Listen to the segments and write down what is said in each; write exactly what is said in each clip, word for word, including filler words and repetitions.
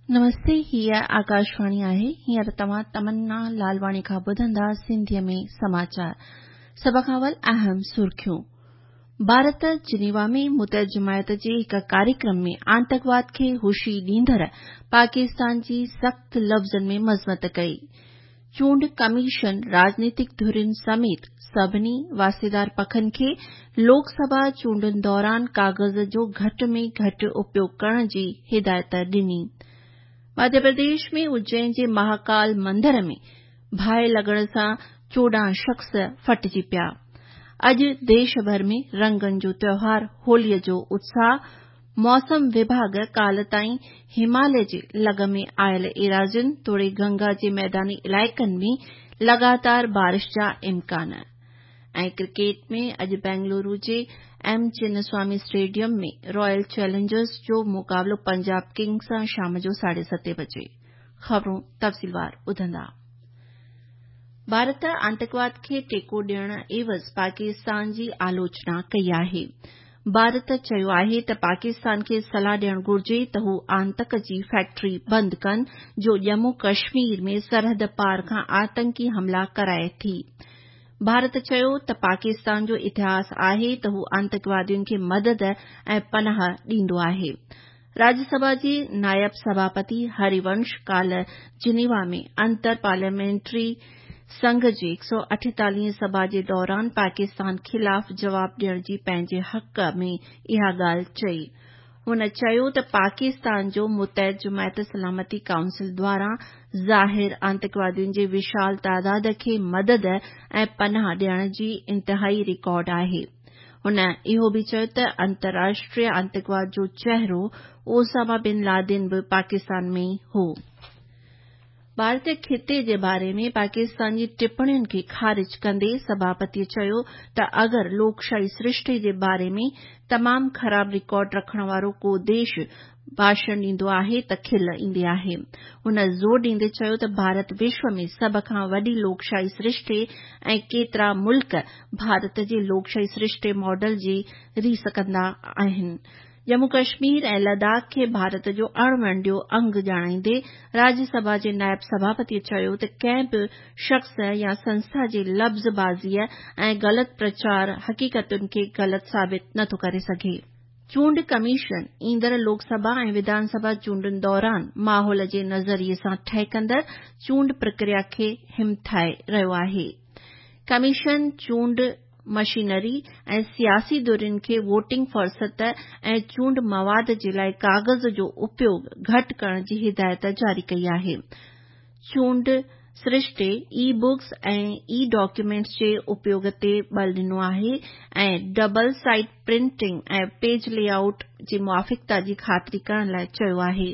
नमस्ते, हीअ आकाशवाणी आहे। हींअर तव्हां तमन्ना लालवाणी खां ॿुधंदा सिंधीअ में समाचार। सभ खां अवल अहम सुर्खियूं। भारत जिनीवा में मुतहद जमायत जे हिक कार्यक्रम में आतंकवाद खे हुशी ॾींदड़ पाकिस्तान जी सख़्त लफ़्ज़नि में मज़मत कई। चूंड कमीशन राजनीतिक धुरियुनि समेत सभिनी वास्तेदार पखनि खे लोकसभा चूंडुनि दौरान काग़ज़ जो घटि में घटि उपयोग करण जी हिदायत ॾिनी। मध्य प्रदेश में उज्जैन जे महाकाल मंदर में बाहि लॻण सां चोॾहं शख़्स फटिजी पिया। अॼु देश भर में रंगनि जो त्योहार होलीअ जो उत्साह। मौसम विभाग काल्ह ताईं हिमालय जे लॻ में आयल एराज़ियुनि तोड़े गंगा जे मैदानी इलाइक़नि में लगातार बारिश जा इम्कान। ऐं क्रिकेट में अॼु बेंगलुरु जे एम चिन्नस्वामी स्टेडियम में रॉयल चैलेंजर्स जो मुक़ाबलो पंजाब किंग्स सां शाम जो साढे सते बजे। ख़बरूं तफ़सीलवार ॿुधंदा। भारत आतंकवाद खे टेको ॾियण एवज़ पाकिस्तान जी आलोचना कई आहे। भारत चयो आहे त पाकिस्तान खे सलाह ॾियणु घुर्जे त हू आतंक जी फैक्ट्री बंदि कनि जो जम्मू कश्मीर में सरहद पार खां आतंकी हमला कराए थी। भारत चयो त पाकिस्तान जो इतिहास आहे त हू आतंकवादियुनि खे मदद ऐं पनाह ॾींदो आहे। राज्यसभा जे नायब सभापति हरिवंश काल्ह जिनीवा में अंतर पार्लियामेंट्री संघ जे एक सौ अठेतालीह सभा जे दौरान पाकिस्तान ख़िलाफ़ जवाब ॾियण जी पंहिंजे हक़ में इहा ॻाल्हि चई। हुन चयो त पाकिस्तान जो मुतहद जमायत सलामती काउंसिल द्वारां ज़ाहिर आतंकवादियुनि जे विशाल तादाद खे मदद ऐं पनाह ॾियण जी इंतहाई रिकॉर्ड आहे। हुन इहो बि चयो त अंतर्राष्ट्रीय आतंकवाद जो चहिरो ओसामा बिन लादेन बि पाकिस्तान में ई हो। भारतीय खिते जे बारे में पाकिस्तान जी टिप्पणियुनि खे ख़ारिज कंदे सभापतिअ चयो त अगरि लोकशाही सृष्टि जे बारे में तमामु ख़राब रिकॉर्ड रखण वारो को देश भाषण ॾींदो आहे त खिल ईंदी आहे। हुन ज़ोर ॾींदे चयो त भारत विश्व में सभ खां वॾी लोकशाही सृष्टि ऐं केतिरा मुल्क भारत जे लोकशाही सृष्टि मॉडल जी रीस कंदा आहिनि। जम्मू कश्मीर ऐं लद्दाख खे भारत जो अणवंडियो अंग ॼाणाईंदे राज्यसभा जे नायब सभापतिअ चयो त कंहिं बि शख़्स या संस्था जे लफ़्ज़बाज़ीअ ऐं ग़लति प्रचार हक़ीक़तुनि खे ग़लति साबित नथो करे सघे। चूंड कमीशन ईंदड़ लोकसभा ऐं विधानसभा चूंडुनि दौरान माहौल जे नज़रिए सां ठहिकंदड़ चूंड प्रक्रिया खे हिमथाए रहियो आहे। कमीशन चूंड मशीनरी ऐं सियासी धुरियुनि खे वोटिंग फ़ुर्सत ऐं चूंड मवाद जे लाइ काग़ज़ जो उपयोग घटि करण जी हिदायत जारी कई आहे। चूंड सृष्टि ई बुक्स ऐं ई डॉक्यूमेंट्स जे उपयोग ते बल ॾिनो आहे ऐं डबल साइड प्रिंटिंग ऐं पेज लेआउट जी मुआफ़िक़ता जी ख़ातिरी करण लाइ चयो आहे।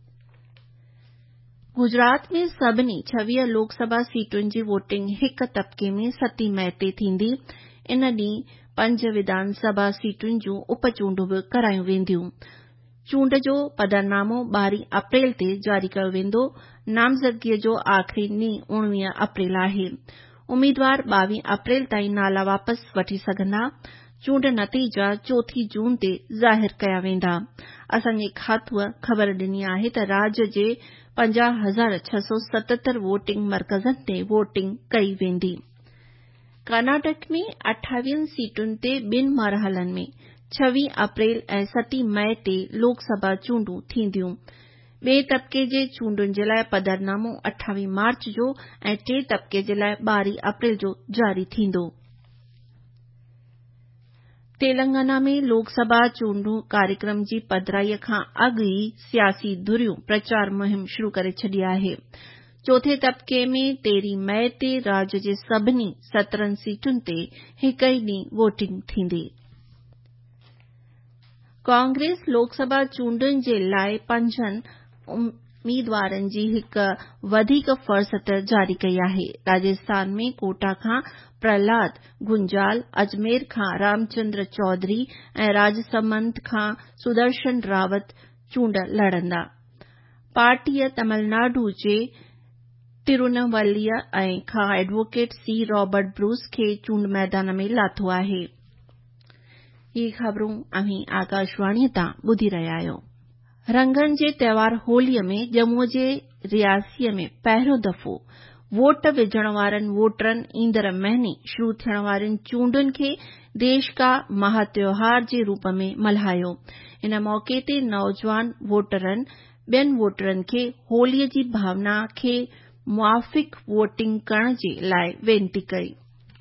गुजरात में सभिनी छवीह लोकसभा सीटुनि जी वोटिंग हिक तबके में सतीं मई ते थींदी। इन ॾींहुं पंज विधानसभा सीटुनि जूं उपचूंडूं बि करायूं वेंदियूं। चूंड जो पदरनामो ॿारहीं अप्रैल ते जारी कयो वेंदो। नामज़दगीअ जो आख़िरी ॾींहुं उणिवीह अप्रैल आहे। उम्मीदवार ॿावीह अप्रैल ताईं नाला वापसि वठी सघंदा। चूंड नतीजा चोथीं जून ते ज़ाहिर कया वेंदा। असांजे खातूअ ख़बर ॾिनी आहे त राज्य जे पंजाह हज़ार छह सौ सतहतरि वोटिंग मर्कज़नि ते वोटिंग कई वेंदी। कर्नाटक में अठावीह सीटुनि ते ॿिनि मरहलनि में छवीह अप्रैल ऐं सतीं मई ते लोकसभा चूंडूं थींदियूं। ॿिए तबके जे चूंडुनि जे लाइ पदरनामो अठावीह मार्च जो ऐं टे तबके जे लाइ ॿारहीं अप्रैल जो जारी थींदो। तेलंगाना में लोकसभा चूंडूं कार्यक्रम जी पधिराईअ खां अॻु ई सियासी धुरियूं प्रचार मुहिम शुरू करे छॾी आहे। चोथे तबके में तेरहीं मई ते राज्य जे सभिनी सत्रहनि सीटुनि ते हिक ई ॾींहुं वोटिंग थींदी। कांग्रेस लोकसभा चूंडुनि जे लाइ पंजनि उम्मीदवारनि जी हिक वधीक फ़ुर्सत जारी कई आहे। राजस्थान में कोटा खां प्रहलाद गुंजाल, अजमेर खां रामचंद्र चौधरी ऐं राजसमंद खां सुदर्शन रावत चूंड लड़ंदा। पार्टीअ तमिलनाडु जे तिरुनवल्लीअ ऐं खां एडवोकेट सी रॉबर्ट ब्रूस खे चूंड मैदान में लाथो आहे। ही ख़बरूं अहीं आकाशवाणीअ तां ॿुधी रहिया आहियो। रंगनि जे त्योहार होलीअ में जम्मूअ जे रियासीअ में पहिरियों दफ़ो वोट विझण वारनि वोटरनि ईंदड़ महीने शुरू थियण वारियुनि चूंडुनि खे देश का महात्योहार जे रूप में मल्हायो। इन मौके ते नौजवान वोटरनि ॿियनि वोटरनि खे होलीअ जी भावना खे मुआफ़िक़ वोटिंग करण जे लाइ वेनती कई।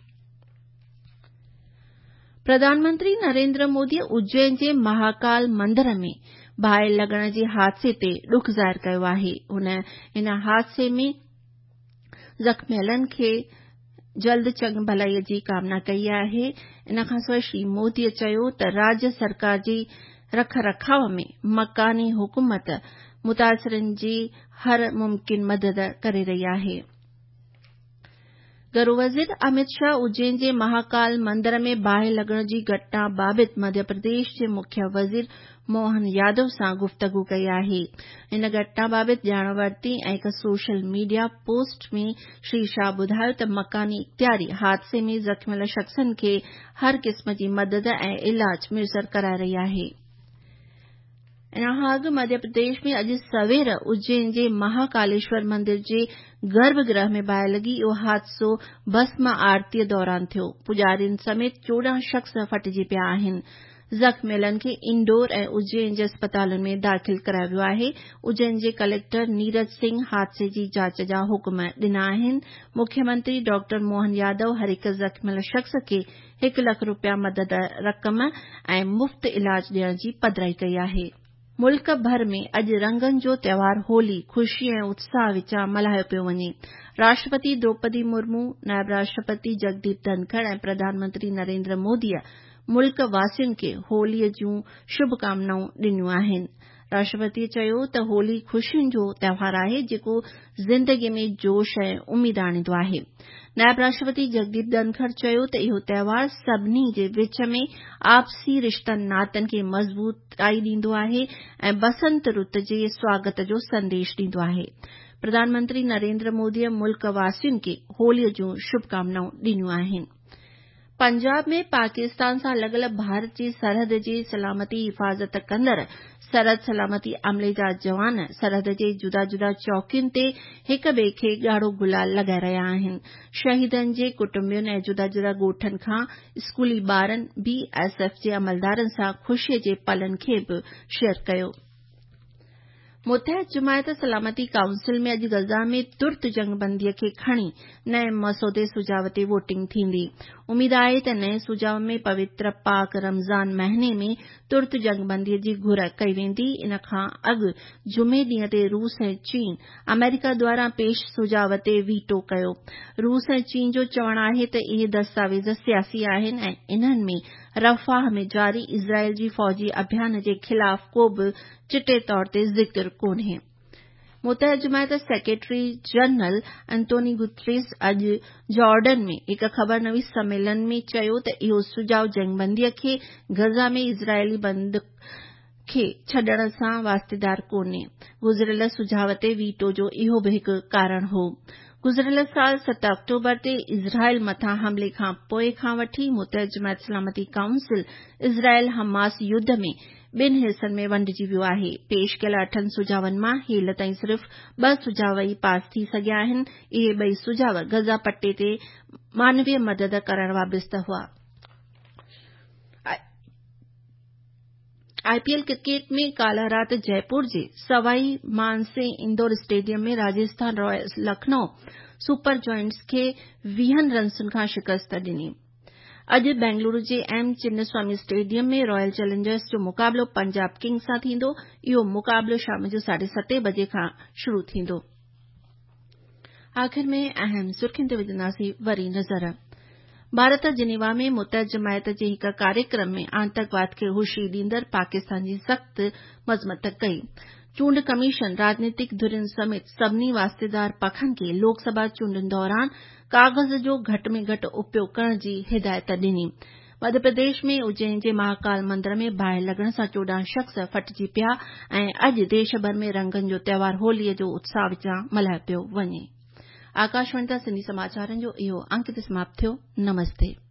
प्रधानमंत्री नरेंद्र मोदीअ उज्जैन जे महाकाल मंदर में बाहि लॻण जे हादसे ते ॾुख ज़ाहिर कयो आहे। हुन इन हादसे में ज़ख़्मियलनि खे जल्द चङी भलाईअ जी कामना कई आहे। इन खां सवाइ श्री मोदीअ चयो त राज्य सरकार जी रख रखाव में मकानी हुकूमत मुतासिरनि जी हर मुमकिन मदद करे रही आहे। गृह वज़ीर अमित शाह उज्जैन जे महाकाल मंदर में बाहि लॻण जी घटना बाबति मध्य प्रदेश जे मुख्य वज़ीर मोहन यादव सां गुफ़्तगू कई आहे। इन घटना बाबति ॼाण वरिती ऐं हिक सोशल मीडिया पोस्ट में श्री शाह ॿुधायो त मकानी इख़्तियारी हादसे में ज़ख़्मियल शख़्सनि खे हर क़िस्म जी मदद ऐं इलाज मुयसर कराए रही आहे। इनखां अॻु मध्य प्रदेश में अॼु सवेर उज्जैन जे महाकालेश्वर मंदिर जे गर्भगृह में बाहि लॻी। इहो हादसो भस्म आरतीअ दौरान थियो। पुजारियुनि समेत चोॾहं शख़्स फटिजी पिया आहिनि। ज़ख़्मियलनि खे इंदौर ऐं उज्जैन जे अस्पतालुनि में दाख़िल करायो वियो आहे। उज्जैन जे कलेक्टर नीरज सिंह हादसे जी जांच जा हुकुम ॾिना आहिनि। मुख्यमंत्री डॉक्टर मोहन यादव हर हिक ज़ख़्मियल शख़्स खे हिकु लख रुपया मदद रक़म ऐं मुफ़्त इलाज ॾियण जी पधिराई कई आहे। मुल्क भर में अॼु रंगनि जो त्योहार होली ख़ुशी ऐं उत्साह विचां मल्हायो पियो वञे। राष्ट्रपति द्रौपदी मुर्मू, नायब राष्ट्रपति जगदीप धनखड़ ऐं प्रधानमंत्री नरेंद्र मोदीअ मुल्क वासियुनि खे होलीअ जूं शुभकामनाऊं ॾिनियूं आहिनि। राष्ट्रपतिअ चयो त होली ख़ुशियुनि जो त्योहार आहे जेको ज़िंदगीअ में जोश ऐं उमीद आणींदो आहे। नायब राष्ट्रपति जगदीप धनखड़ चयो त इहो त्योहार सभिनी जे विच में आपसी रिश्तनि नातनि खे मज़बूताई ॾींदो आहे ऐं बसंत रुत जे स्वागत जो संदेश ॾींदो आहे। प्रधानमंत्री नरेंद्र मोदीअ मुल्क वासियुनि खे होलीअ जूं शुभकामनाऊं ॾिनियूं आहिनि। पंजाब में पाकिस्तान सां लॻल भारत जी सरहद जी सलामती हिफ़ाज़त कंदड़ सरहद सलामती अमले जा जवान सरहद जे जुदा जुदा चौकियुनि ते हिक ॿिए खे ॻाढ़ो गुलाल लॻाए रहिया आहिनि। शहीदनि जे कुटुंबियुनि ऐं जुदा जुदा ॻोठनि खां स्कूली ॿारनि बीएसएफ जे अमलदारनि सां ख़ुशीअ जे पलनि खे बि शेयर कयो। मुत्तहिद जमायत सलामती काउंसिल में अॼु गज़ा में तुर्त जंगबंदीअ खे खणी नए मसौदे सुझाव ते वोटिंग थींदी। उमीद आहे त नए सुझाव में पवित्र पाक रमज़ान महीने में तुर्त जंगबंदीअ जी घुर कई वेंदी। इन खां अॻु जुमे ॾींहं ते रूस ऐं चीन अमेरिका द्वारा पेश सुझाव ते वीटो कयो। रूस ऐं चीन जो चवणु आहे त इहे दस्तावेज़ सियासी आहिनि ऐं इन्हनि में रफ़ाह में जारी इज़राइल जी फ़ौजी अभियान जे ख़िलाफ़ को बि चिटे तौर ते ज़िक्र कोन्हे। मुत्तहिद जमायत सेक्रेटरी जनरल एंटोनी गुतरेस अॼु जॉर्डन में हिक ख़बरनवीस सम्मेलन में चयो त इहो सुझाव जंगबंदीअ खे गज़ा में इज़राइली बंद खे छॾण सां वास्तेदार कोन्हे। गुज़िरियल सुझाव ते वीटो जो इहो बि हिकु कारण हो। गुज़िरियल साल सत अक्टूबर ते इज़राइल मथां हमले खां पोइ खां वठी मुत्तहिद जमायत सलामती काउंसिल इज़राइल हमास युद्ध में ॿिनि हिसनि में वंडिजी वियो आहे। पेश कयल अठनि सुझावनि मां हेल ताईं सिर्फ़ ॿ सुझाव ई पास थी सघिया आहिनि। इहे ॿई सुझाव गज़ा पट्टे ते मानवीय मदद करण वाबिस्त हुआ। आईपीएल क्रिकेट में काल्ह राति जयपुर जे सवाई मानसिंह इंडोर स्टेडियम में Rajasthan Royals Lucknow Super Giants खे वीहनि रन्सुनि खां शिकस्त ॾिनी। अॼु बेंगलुरु जे एम चिन्नस्वामी स्टेडियम में रॉयल चैलेंजर्स जो मुक़ाबलो पंजाब किंग्स सां थींदो। इहो मुक़ाबलो शाम जो साढे सते बजे खां शुरू थींदो। आख़िर में अहम सुर्खियुनि ते विझंदासीं वरी नज़र। भारत जिनेवा में मुत्तहिद जमायत जे हिक कार्यक्रम में आतंकवाद खे हुशी ॾींदड़ पाकिस्तान जी सख़्त मज़मत कई। चूंड कमीशन राजनीतिक धुरियुनि समेत सभिनी वास्तेदार पखनि खे लोकसभा चूंडुनि दौरान काग़ज़ जो घटि में घटि उपयोग करण जी हिदायत ॾिनी। मध्य प्रदेश में उज्जैन जे महाकाल मंदर में बाहि लॻण सां चोॾहं शख़्स फटिजी पिया ऐं अॼु देश भर में रंगनि जो त्योहार होलीअ जो उत्साह विचां मल्हायो पियो वञे। आकाशवाणी सिंधी समाचारनि जो इहो अंक समाप्त थियो। नमस्ते।